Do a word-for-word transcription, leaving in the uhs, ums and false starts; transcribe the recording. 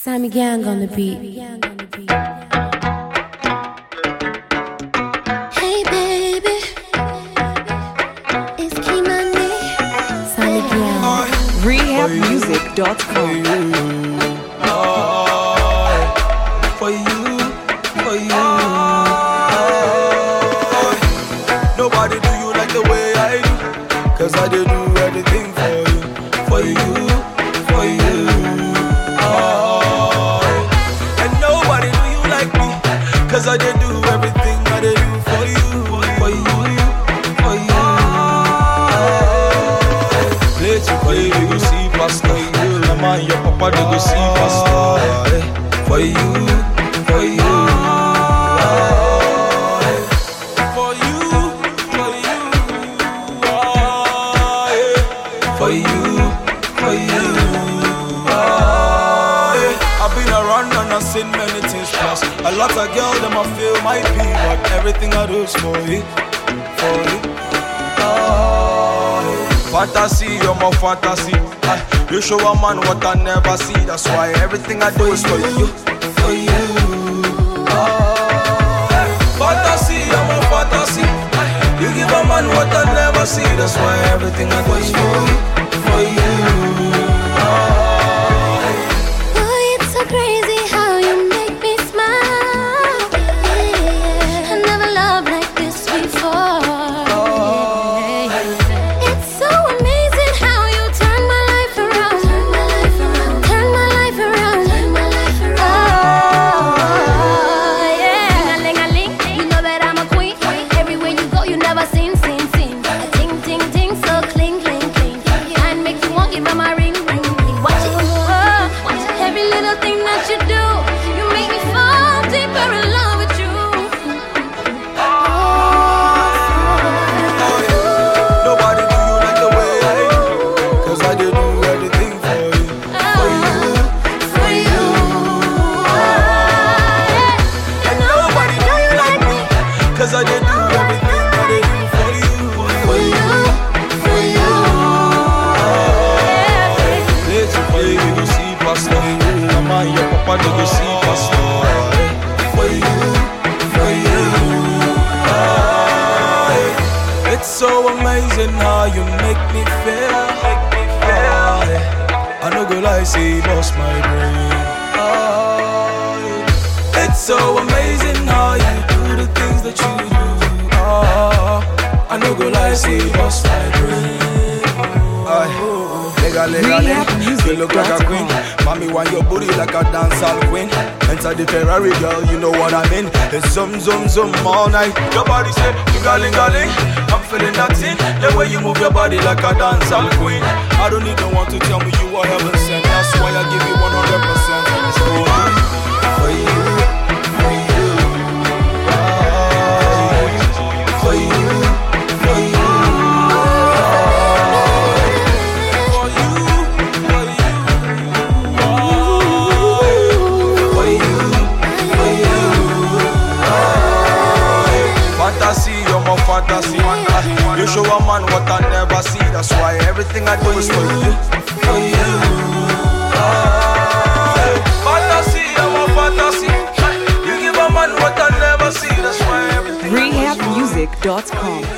Sammy Gang on the beat. Hey baby, it's Kimani. Sammy Gang. rehab music dot com. For you, for you. Nobody do you like the way I do, 'cause I did do everything for you, for you, for you. And nobody do you like me, 'cause I did do everything I did do for you, for you, for you. Play to play, you go see pastor. Mama and your papa, they go see pastor. For you, for you. For you, for you. For you, for you. I've been around and I've seen many things past. A lot of girls, them I feel might be, but everything I do is for you, for you. Fantasy, you're my fantasy. Uh, you show a man what I never see. That's why everything I do is for you, for you. Uh, fantasy, you're my fantasy. Uh, you give a man what I never see. That's why everything I do is for you, for you. Uh, Boy, it's so crazy how you make me smile. Yeah, I never loved like this before. So amazing how you make me feel. Oh, I no go lie, say you lost my brain. Oh, it's so amazing how you do the things that you do. Oh, I no go lie, say you lost my brain. Oh, lega, lega, lega. You look like a queen. Mommy want your booty like a dancehall queen. Enter the Ferrari, girl, you know what I mean. It's zoom, zoom, zoom all night. Your body say, ling-a-ling-a-ling. I'm feeling that thing, the way you move your body like a dancehall queen. I don't need no one to tell me you are heaven sent. That's why I give you one hundred percent. It's for you, for you, for you. For you, for you. Fantasy, you're my fantasy. You show a man what I never see. That's why everything I do is for you, for you. Fantasy, you're my fantasy. You give a man what I never see. That's why everything rehab music dot com.